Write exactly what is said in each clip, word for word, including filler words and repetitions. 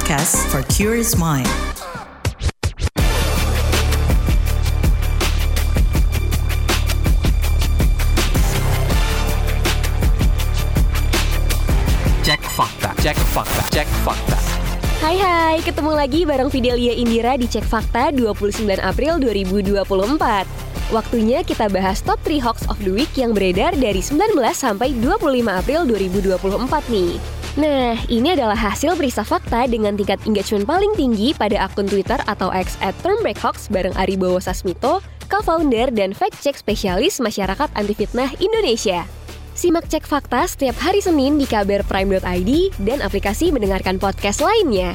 podcast for curious mind. Cek fakta, cek fakta, cek fakta. Hai hai, ketemu lagi bareng Fidelia Indira di Cek Fakta dua puluh sembilan April dua ribu dua puluh empat. Waktunya kita bahas top tiga hoax of the week yang beredar dari sembilan belas sampai dua puluh lima April dua ribu dua puluh empat nih. Nah, ini adalah hasil periksa fakta dengan tingkat engagement paling tinggi pada akun Twitter atau X at turnbackhoax bareng Aribowo Sasmito, co-founder dan fact-check spesialis masyarakat anti fitnah Indonesia. Simak Cek Fakta setiap hari Senin di kabarprime dot i d dan aplikasi mendengarkan podcast lainnya.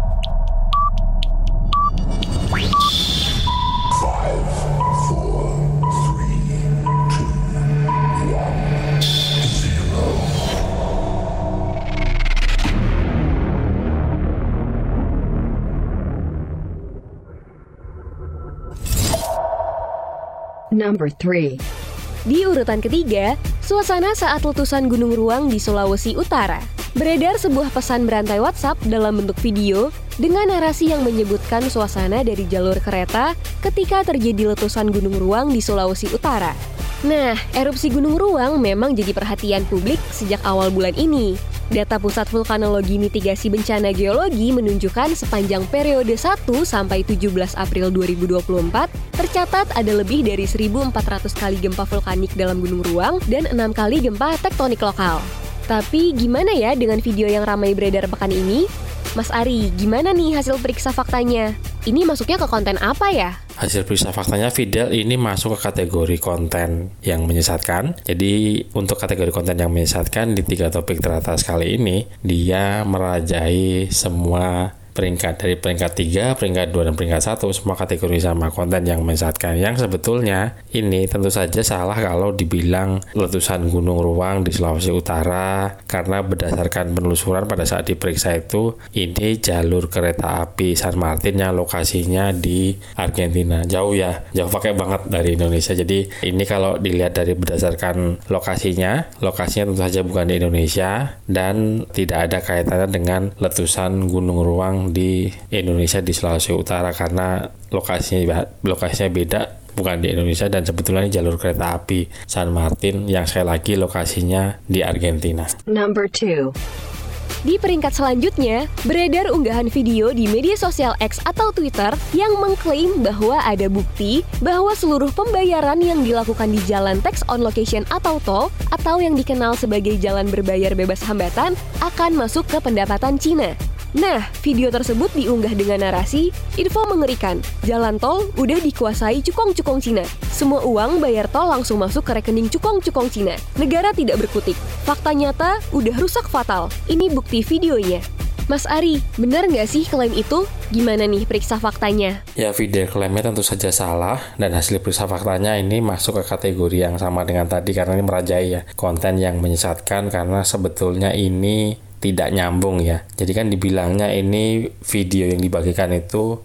Number three. Di urutan ketiga, suasana saat letusan Gunung Ruang di Sulawesi Utara. Beredar sebuah pesan berantai WhatsApp dalam bentuk video dengan narasi yang menyebutkan suasana dari jalur kereta ketika terjadi letusan Gunung Ruang di Sulawesi Utara. Nah, erupsi Gunung Ruang memang jadi perhatian publik sejak awal bulan ini. Data Pusat Vulkanologi Mitigasi Bencana Geologi menunjukkan sepanjang periode satu sampai tujuh belas April dua ribu dua puluh empat, tercatat ada lebih dari seribu empat ratus kali gempa vulkanik dalam Gunung Ruang dan enam kali gempa tektonik lokal. Tapi gimana ya dengan video yang ramai beredar pekan ini? Mas Ari, gimana nih hasil periksa faktanya? Ini masuknya ke konten apa ya? Hasil periksa faktanya Fidel ini masuk ke kategori konten yang menyesatkan. Jadi untuk kategori konten yang menyesatkan di tiga topik teratas kali ini, dia merajai semua peringkat dari peringkat tiga, peringkat dua, dan peringkat satu, semua kategori sama konten yang menyesatkan. Yang sebetulnya ini tentu saja salah kalau dibilang letusan Gunung Ruang di Sulawesi Utara, karena berdasarkan penelusuran pada saat diperiksa itu, ini jalur kereta api San Martin yang lokasinya di Argentina. Jauh ya, jauh pakai banget dari Indonesia. Jadi ini kalau dilihat dari berdasarkan lokasinya, lokasinya tentu saja bukan di Indonesia dan tidak ada kaitannya dengan letusan Gunung Ruang di Indonesia di Sulawesi Utara, karena lokasinya lokasinya beda, bukan di Indonesia, dan sebetulnya jalur kereta api San Martin yang sekali lagi lokasinya di Argentina. Number two. Di peringkat selanjutnya, beredar unggahan video di media sosial X atau Twitter yang mengklaim bahwa ada bukti bahwa seluruh pembayaran yang dilakukan di jalan tax on location atau tol, atau yang dikenal sebagai jalan berbayar bebas hambatan, akan masuk ke pendapatan Cina. Nah, video tersebut diunggah dengan narasi, info mengerikan, jalan tol udah dikuasai cukong-cukong Cina. Semua uang bayar tol langsung masuk ke rekening cukong-cukong Cina. Negara tidak berkutik. Fakta nyata udah rusak fatal. Ini bukti videonya. Mas Ari, benar nggak sih klaim itu? Gimana nih periksa faktanya? Ya, video klaimnya tentu saja salah, dan hasil periksa faktanya ini masuk ke kategori yang sama dengan tadi, karena ini merajai ya, konten yang menyesatkan, karena sebetulnya ini tidak nyambung ya. Jadi kan dibilangnya ini video yang dibagikan itu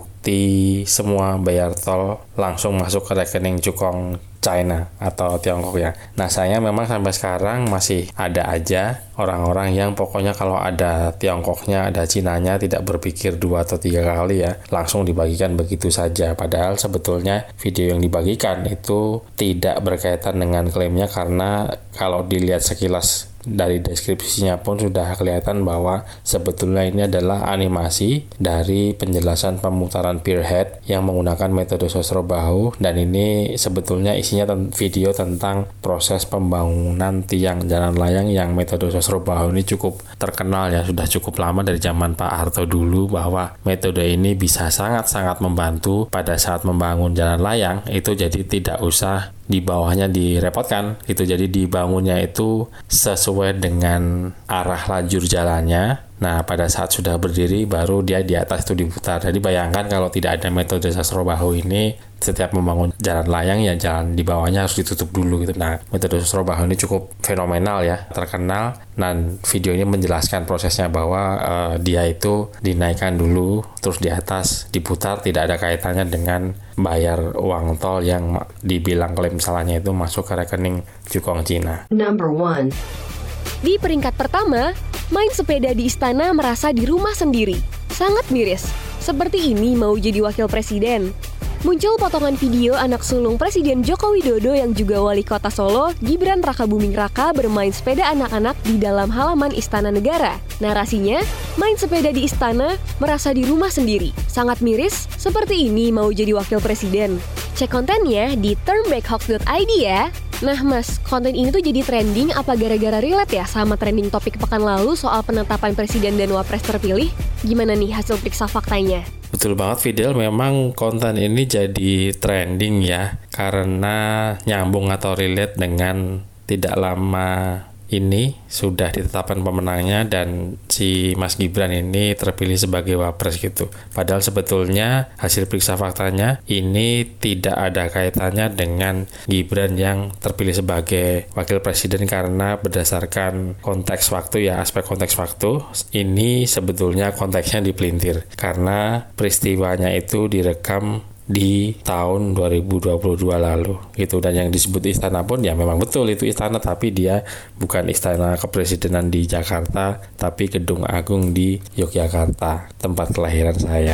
bukti semua bayar tol langsung masuk ke rekening cukong China atau Tiongkok ya. Nah, saya memang sampai sekarang masih ada aja orang-orang yang pokoknya kalau ada Tiongkoknya, ada Cinanya, tidak berpikir dua atau tiga kali ya, langsung dibagikan begitu saja. Padahal sebetulnya video yang dibagikan itu tidak berkaitan dengan klaimnya, karena kalau dilihat sekilas dari deskripsinya pun sudah kelihatan bahwa sebetulnya ini adalah animasi dari penjelasan pemutaran Pierhead yang menggunakan metode sosro bahu, dan ini sebetulnya isinya ten- video tentang proses pembangunan tiang jalan layang yang metode sosro bahu ini cukup terkenal ya, sudah cukup lama dari zaman Pak Harto dulu, bahwa metode ini bisa sangat-sangat membantu pada saat membangun jalan layang itu, jadi tidak usah di bawahnya direpotkan gitu. Jadi dibangunnya itu sesuai dengan arah lajur jalannya. Nah, pada saat sudah berdiri baru dia di atas itu diputar. Jadi bayangkan kalau tidak ada metode sosro bahu ini, setiap membangun jalan layang ya jalan di bawahnya harus ditutup dulu gitu. Nah, metode sosro bahu ini cukup fenomenal ya, terkenal, dan video ini menjelaskan prosesnya bahwa uh, dia itu dinaikkan dulu terus di atas diputar, tidak ada kaitannya dengan bayar uang tol yang dibilang klaim salahnya itu masuk ke rekening cukong Cina. Number one. Di peringkat pertama, main sepeda di istana merasa di rumah sendiri. Sangat miris, seperti ini mau jadi wakil presiden. Muncul potongan video anak sulung Presiden Joko Widodo yang juga wali kota Solo, Gibran Rakabuming Raka bermain sepeda anak-anak di dalam halaman Istana Negara. Narasinya, main sepeda di istana, merasa di rumah sendiri. Sangat miris, seperti ini mau jadi wakil presiden. Cek kontennya di turnbackhoax dot i d ya. Nah mas, konten ini tuh jadi trending apa gara-gara relate ya sama trending topik pekan lalu soal penetapan presiden dan wapres terpilih? Gimana nih hasil periksa faktanya? Betul banget Fidel, memang konten ini jadi trending ya, karena nyambung atau relate dengan tidak lama ini sudah ditetapkan pemenangnya dan si Mas Gibran ini terpilih sebagai wapres gitu. Padahal sebetulnya hasil periksa faktanya ini tidak ada kaitannya dengan Gibran yang terpilih sebagai wakil presiden, karena berdasarkan konteks waktu ya, aspek konteks waktu ini sebetulnya konteksnya dipelintir karena peristiwanya itu direkam di tahun dua ribu dua puluh dua lalu gitu. Dan yang disebut istana pun ya memang betul itu istana, tapi dia bukan istana kepresidenan di Jakarta, tapi Gedung Agung di Yogyakarta, tempat kelahiran saya.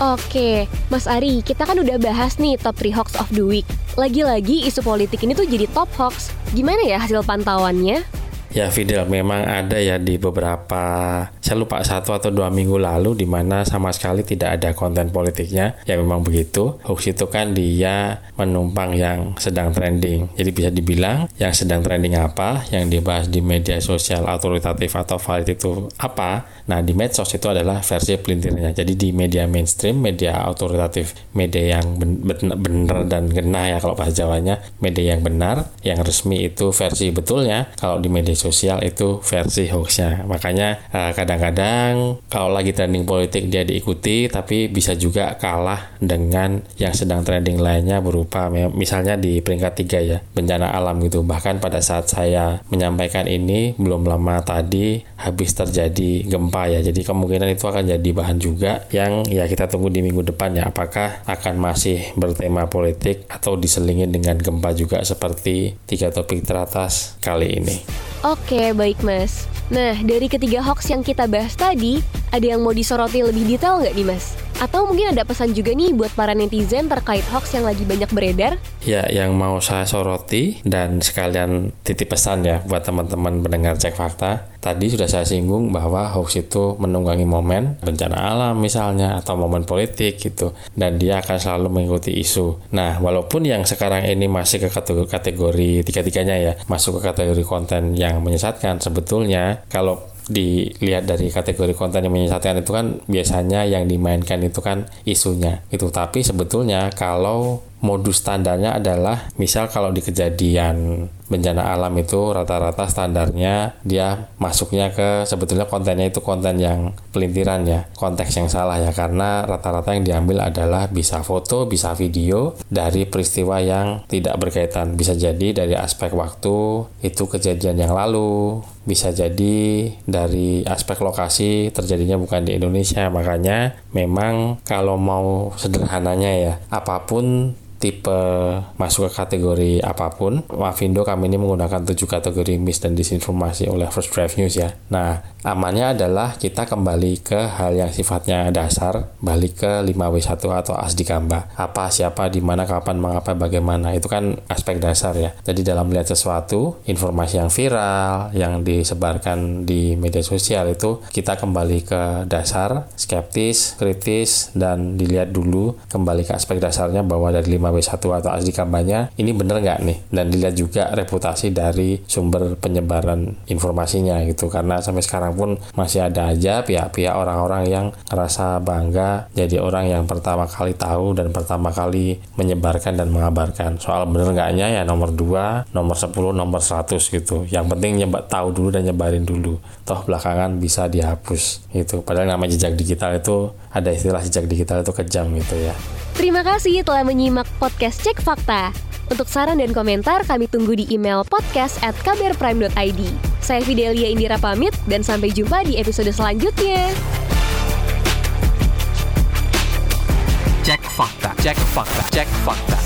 Oke, Mas Ari, kita kan udah bahas nih top three hoax of the week. Lagi-lagi isu politik ini tuh jadi top hoax. Gimana ya hasil pantauannya? Ya Fidel, memang ada ya di beberapa, saya lupa satu atau dua minggu lalu di mana sama sekali tidak ada konten politiknya. Ya memang begitu, hoax itu kan dia menumpang yang sedang trending. Jadi bisa dibilang yang sedang trending apa, yang dibahas di media sosial autoritatif atau valid itu apa. Nah di medsos itu adalah versi pelintirnya. Jadi di media mainstream, media autoritatif, media yang ben- ben- benar dan genah ya kalau bahasa Jawanya, media yang benar, yang resmi itu versi betulnya. Kalau di media sosial itu versi hoaxnya. Makanya uh, kadang-kadang kalau lagi trending politik dia diikuti, tapi bisa juga kalah dengan yang sedang trending lainnya, berupa misalnya di peringkat tiga ya, bencana alam gitu. Bahkan pada saat saya menyampaikan ini belum lama tadi habis terjadi gempa ya, jadi kemungkinan itu akan jadi bahan juga yang ya kita tunggu di minggu depan ya, apakah akan masih bertema politik atau diselingin dengan gempa juga seperti tiga topik teratas kali ini. Oke, baik mas. Nah, dari ketiga hoax yang kita bahas tadi, ada yang mau disoroti lebih detail nggak nih mas? Atau mungkin ada pesan juga nih buat para netizen terkait hoax yang lagi banyak beredar? Ya, yang mau saya soroti dan sekalian titip pesan ya buat teman-teman pendengar Cek Fakta. Tadi sudah saya singgung bahwa hoax itu menunggangi momen bencana alam misalnya atau momen politik gitu, dan dia akan selalu mengikuti isu. Nah, walaupun yang sekarang ini masih ke kategori, kategori tiga-tiganya ya, masuk ke kategori konten yang menyesatkan, sebetulnya kalau dilihat dari kategori konten yang menyesatkan itu kan biasanya yang dimainkan itu kan isunya itu, tapi sebetulnya kalau modus standarnya adalah misal kalau di kejadian bencana alam itu rata-rata standarnya dia masuknya ke sebetulnya kontennya itu konten yang pelintiran ya, konteks yang salah ya, karena rata-rata yang diambil adalah bisa foto, bisa video dari peristiwa yang tidak berkaitan. Bisa jadi dari aspek waktu itu kejadian yang lalu, bisa jadi dari aspek lokasi terjadinya bukan di Indonesia. Makanya memang kalau mau sederhananya ya, apapun tipe masuk ke kategori apapun, Mavindo kami ini menggunakan tujuh kategori mis dan disinformasi oleh First Drive News ya. Nah, amannya adalah kita kembali ke hal yang sifatnya dasar, balik ke lima W satu atau Asdikamba. Apa, siapa, di mana, kapan, mengapa, bagaimana. Itu kan aspek dasar ya. Jadi dalam melihat sesuatu, informasi yang viral, yang disebarkan di media sosial itu kita kembali ke dasar, skeptis, kritis, dan dilihat dulu kembali ke aspek dasarnya bahwa dari lima W satu atau Asdikambanya ini bener nggak nih, dan dilihat juga reputasi dari sumber penyebaran informasinya gitu, karena sampai sekarang pun masih ada aja pihak-pihak orang-orang yang ngerasa bangga jadi orang yang pertama kali tahu dan pertama kali menyebarkan dan mengabarkan. Soal bener nggaknya ya nomor dua, nomor sepuluh, nomor seratus gitu, yang penting nyebak tahu dulu dan nyebarin dulu, toh belakangan bisa dihapus gitu. Padahal nama jejak digital itu ada istilah jejak digital itu kejam gitu ya. Terima kasih telah menyimak podcast Cek Fakta. Untuk saran dan komentar, kami tunggu di email podcast at k b r prime dot i d. Saya Fidelia Indira pamit, dan sampai jumpa di episode selanjutnya. Cek Fakta, Cek Fakta, Cek Fakta.